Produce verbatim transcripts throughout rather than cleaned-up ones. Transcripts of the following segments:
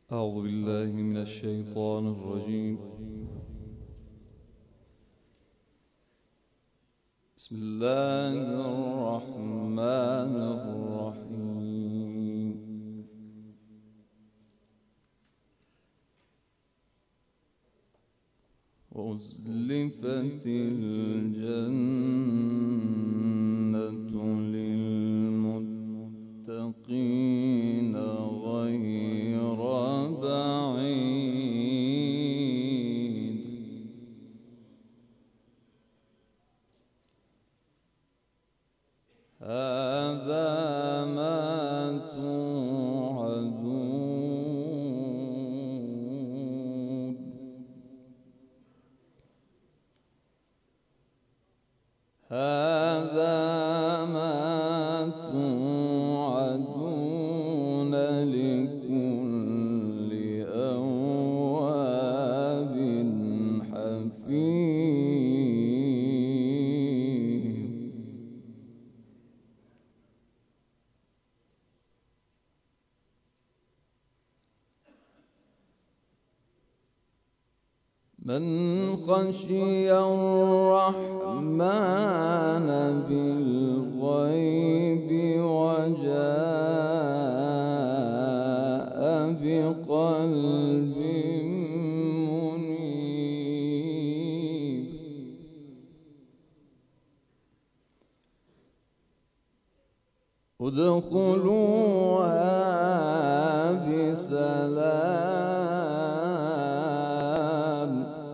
أعوذ بالله من الشيطان الرجيم. بسم الله الرحمن الرحيم. وأزلفت الجنة للمتقين غير بعيد. هذا ما توعدون. هذا ما توعدون لكل أواب حفيظ. من خشي الرحمن بالغيب وجاء بقلب منيب. ادخلوها بسلام.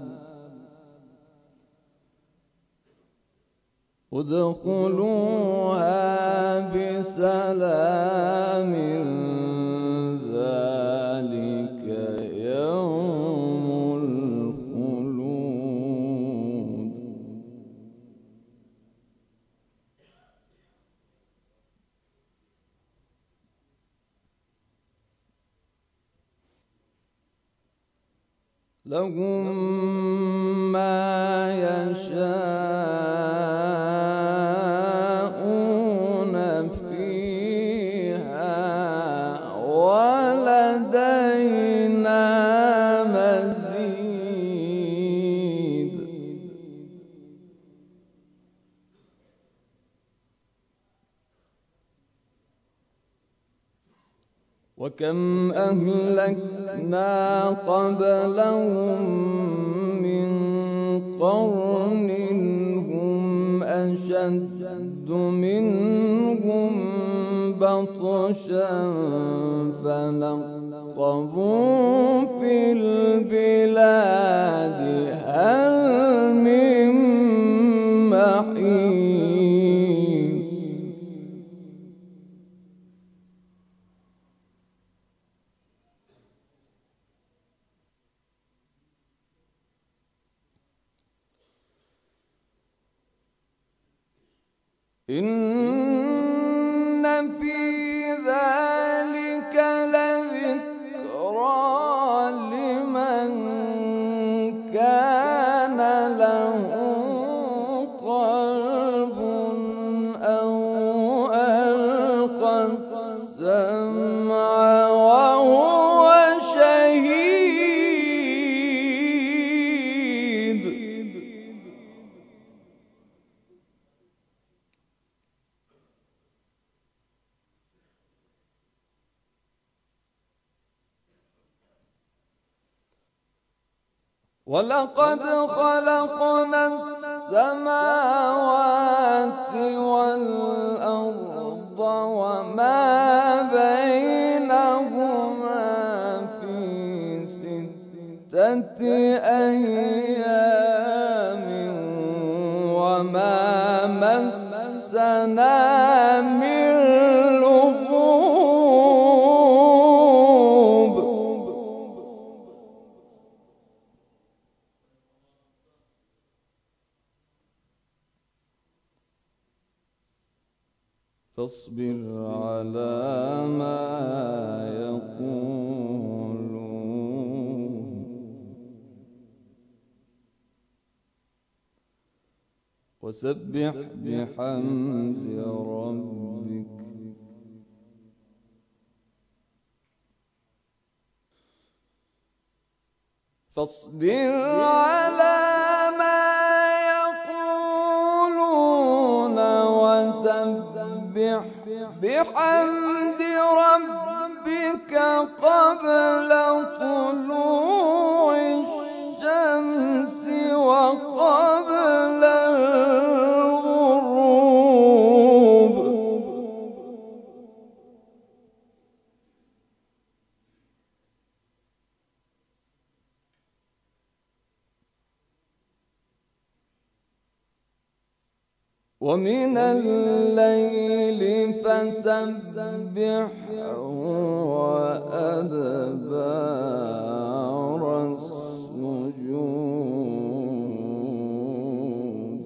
ادخلوها بسلام. ذلك يوم الخلود. لهم ما يشاءون فيها ولدينا مزيد. وكم أهلكنا قبلهم من قرن هم أشد منهم بطشا فنقبوا في البلاد هل من محيص. إن في ذلك لذكرى لمن كان له قلب أو ألقى السمع وهو شهيد. ولقد خلقنا السماوات والأرض وما بينهما في ستة أيام وما مسنا من لغوب. فاصبر على ما يقولون وسبح بحمد ربك فاصبر على ما يقولون وسبح بحمد ربك قبل طلوع الشمس وقبل الغروب. ومن الليل فسبحه وأدبار السجود.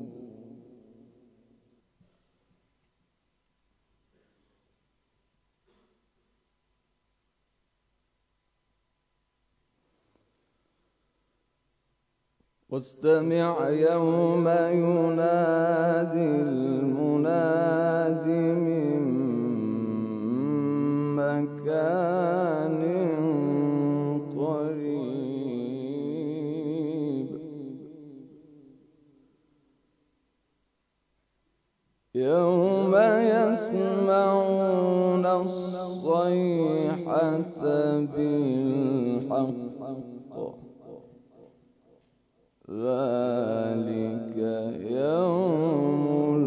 واستمع يوم ينادي المناد من مكان قريب. يوم يسمعون الصيحة بالحق ذلك يوم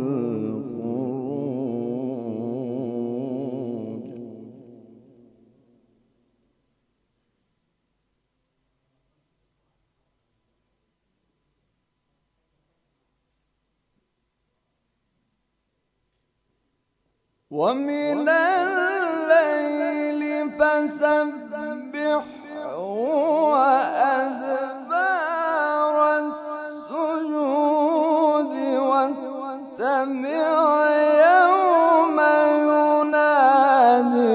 الخروج. ومن الليل فسبحه وأدبار السجود. واستمع يوم ينادي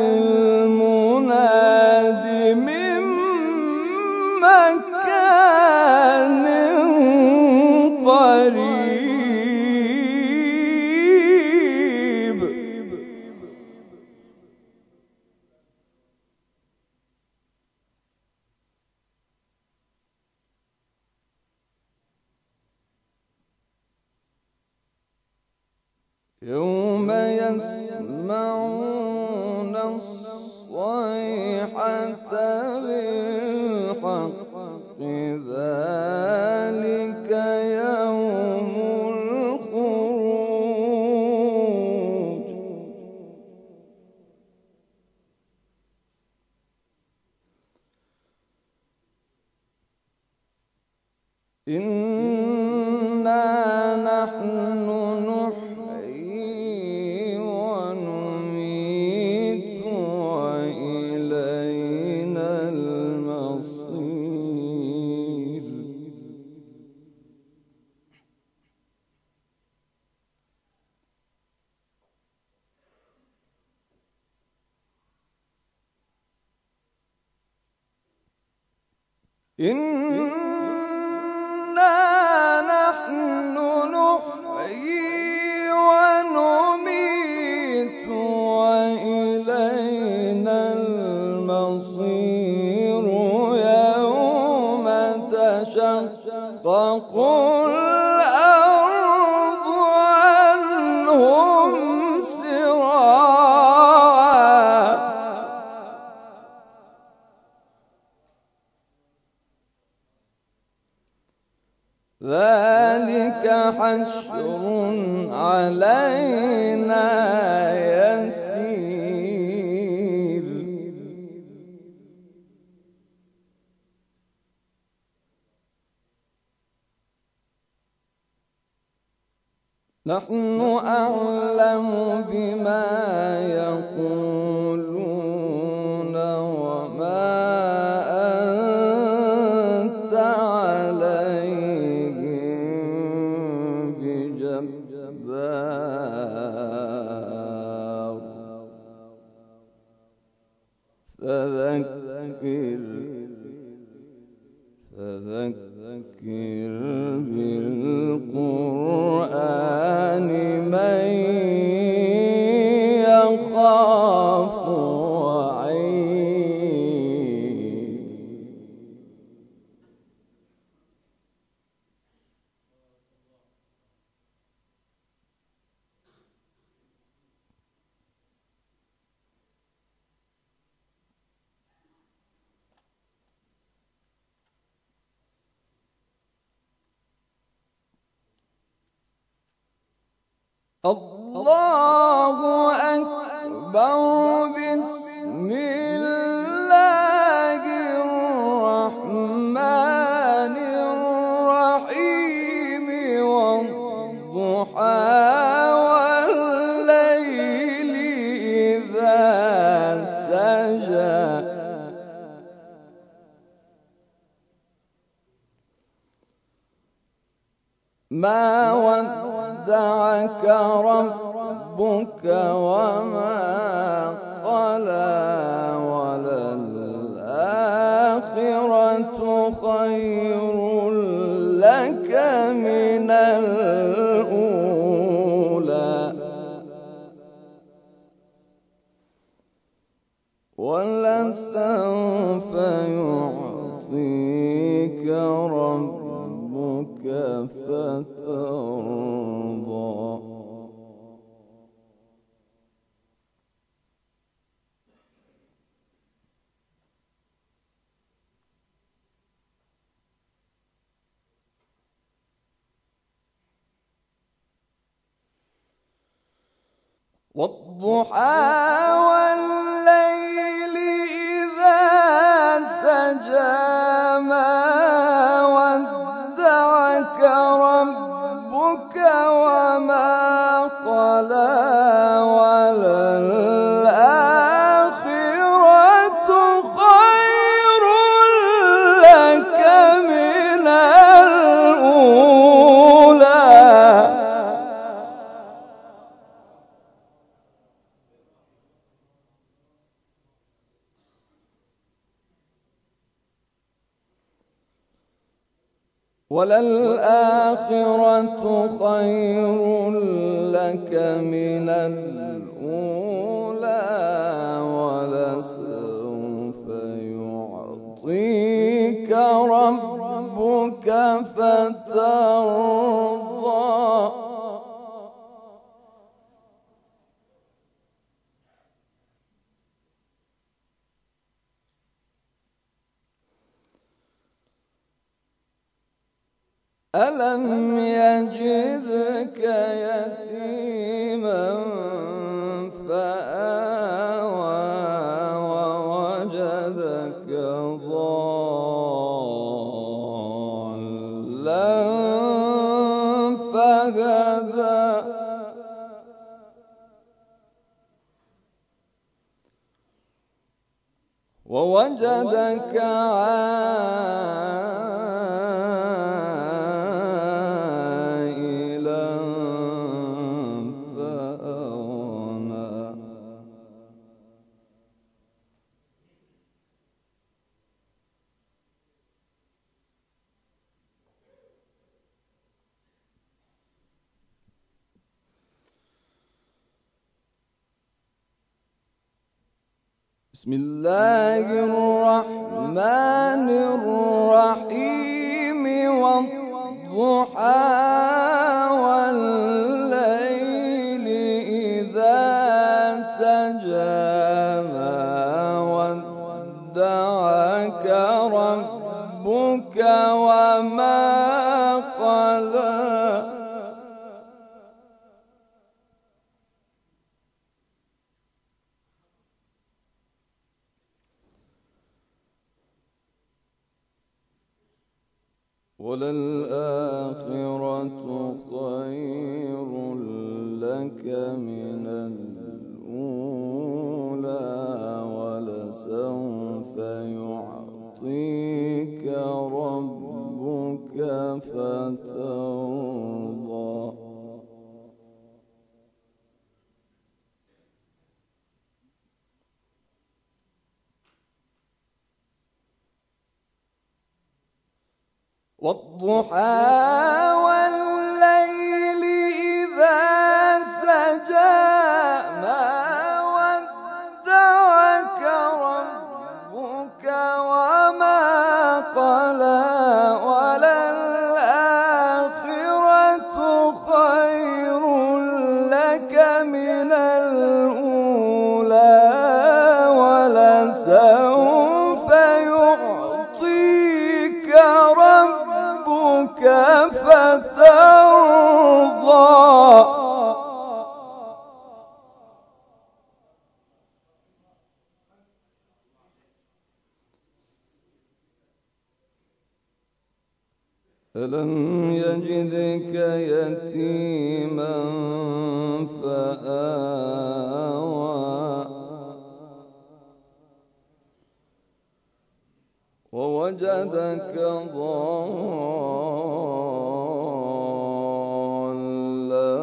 المناد من مكان قريب. يوم يسمعون الصيحة بالحق ذلك يوم الخروج. إنا نحن نحيي ونميت وإلينا المصير. إنا نحن نحيي ونميت وإلينا المصير. يوم تشقق الأرض عنهم سراعا. ذلك حشر علينا يسير. نحن أعلم بما يقولون وما أنت عليهم بجبار. فذكر فذكر بالقرآن من يخاف وعيد. الله أكبر. بسم الله الرحمن الرحيم. والضحى والليل إذا سجى. ما ودعك ربك وما قلى. وللآخرة خير لك من الأولى. ولسوف يعطيك ربك فترضى. والضحى والليل إذا سجى. ما ودعك ربك وما قلى. وللآخرة خير لك من الأولى. وللآخرة خير لك من الأولى. ولسوف يعطيك ربك فترضى. ألم يجدك يتيما فآوى. ووجدك ضالا فهدى. ووجدك عائلا فأغنى. بسم الله الرحمن الرحيم. والضحى والليل إذا سجى. ما ودعك ربك وما قلى. وللآخرة خير لك من الأولى. ولسوف يعطيك ربك فترضى. والضحى والليل إذا سجى. ما ودعك ربك وما قلى. وللآخرة خير لك من الأولى. ولسوف يعطيك ربك فترضى. ألم يجدك يتيما فآوى ووجدك ضالا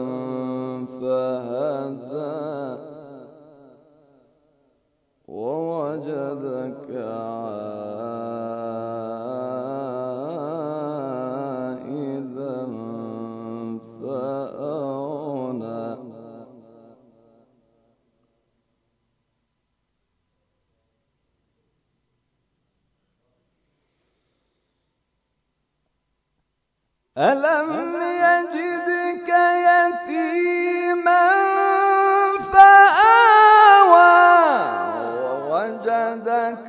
فهدى ووجدك عائلا فأغنى ألم يجدك يتيما فآوى ووجدك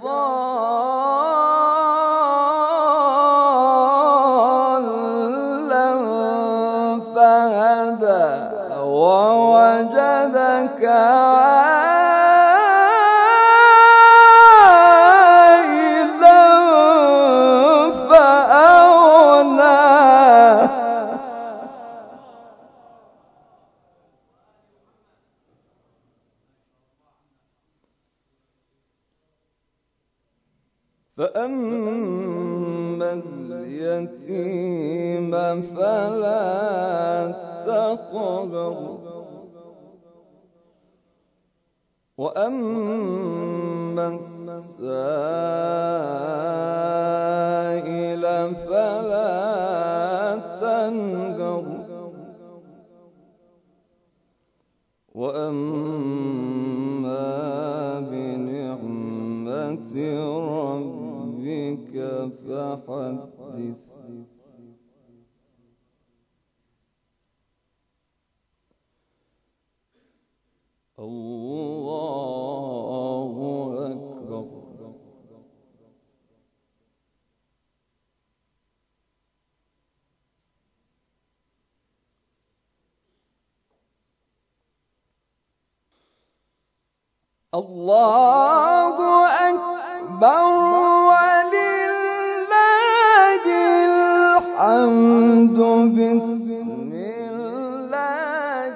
ضالا فهدى ووجدك فأما اليتيم فلا تقهر وأما السائل فلا تنهر وأما بنعمة ربك فحدث الله أكبر. الله أكبر ولله الحمد. بسم الله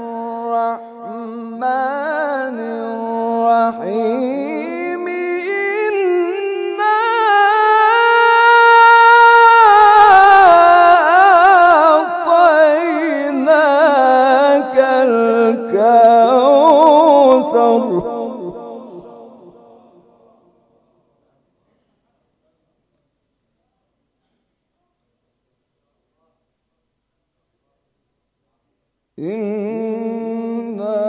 الرحمن الرحيم. إنا أعطيناك الكوثر. إنا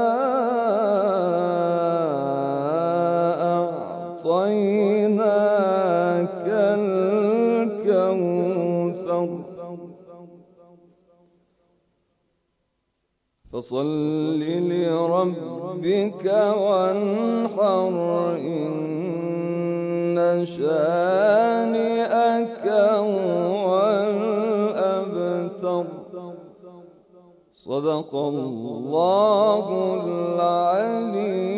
أعطيناك الكوثر فصل لربك وانحر إن شانئك هو الأبتر. صدق الله العلي